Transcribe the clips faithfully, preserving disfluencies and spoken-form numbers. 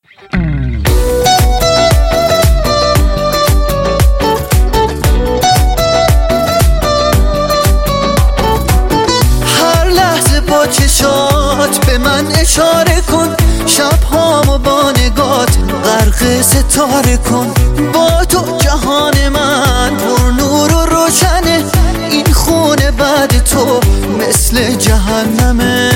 هر لحظه با چشات به من اشاره کن، شبهامو با نگات غرق ستاره کن. با تو جهان من پر نور و روشنه، این خونه بعد تو مثل جهنمه.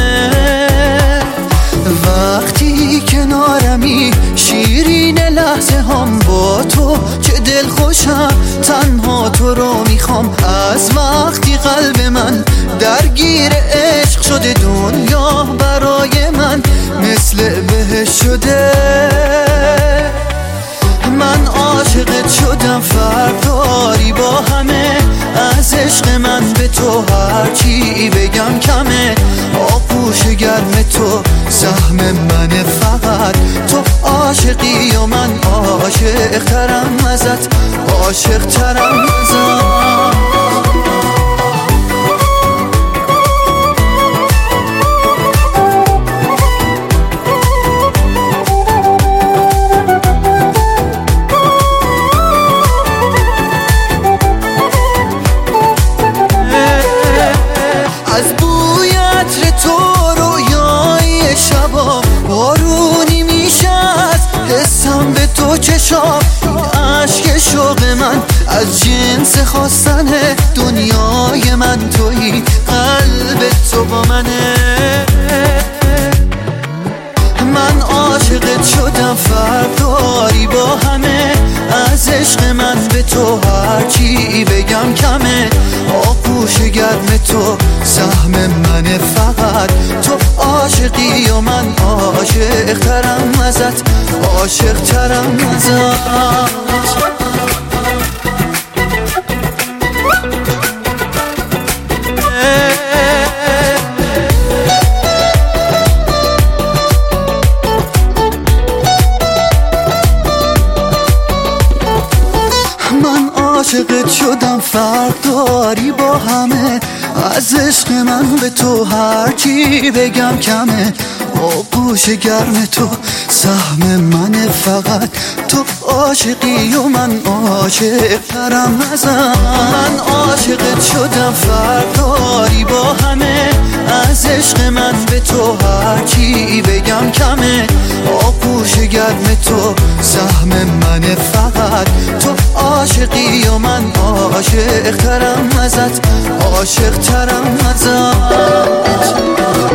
وقتی کنارمی شیرین لحظه هم با تو، چه دل خوشم تنها تو رو میخوام. از وقتی قلب من درگیر عشق شده، دنیا برای من مثل بهشت شده. من عاشقت شدم فرداری با همه، از عشق من به تو هرچی بگم کمه. آغوش گرم تو سهم منه، فقط تو عاشقی و من عاشق ترم ازت، عاشق ترم ازت. از بوی عطر تو رویای شبا بارونی میشه، از حسم به تو چشام. عشق شوق من از جنس خواستن دنیای من تویی، قلب تو با منه. من عاشقت شدم فرداری با همه، از عشق من به تو هرچی بگم کمه. آغوش گرم تو سهم منه، فقط تو عاشقی و من عاشق ترم ازت، عاشق ترم ازت. عاشقت شدم فرداری با همه، از عشق من به تو هرچی بگم کمه. آغوش گرم تو سهم منه، فقط تو عاشقی و من عاشق ترم ازت. من عاشقت شدم فرداری با همه، از عشق من به تو هرچی بگم کمه. آغوش گرم تو سهم منه، فقط تو عاشقی و من عاشق ترم ازت، عاشق ترم ازت.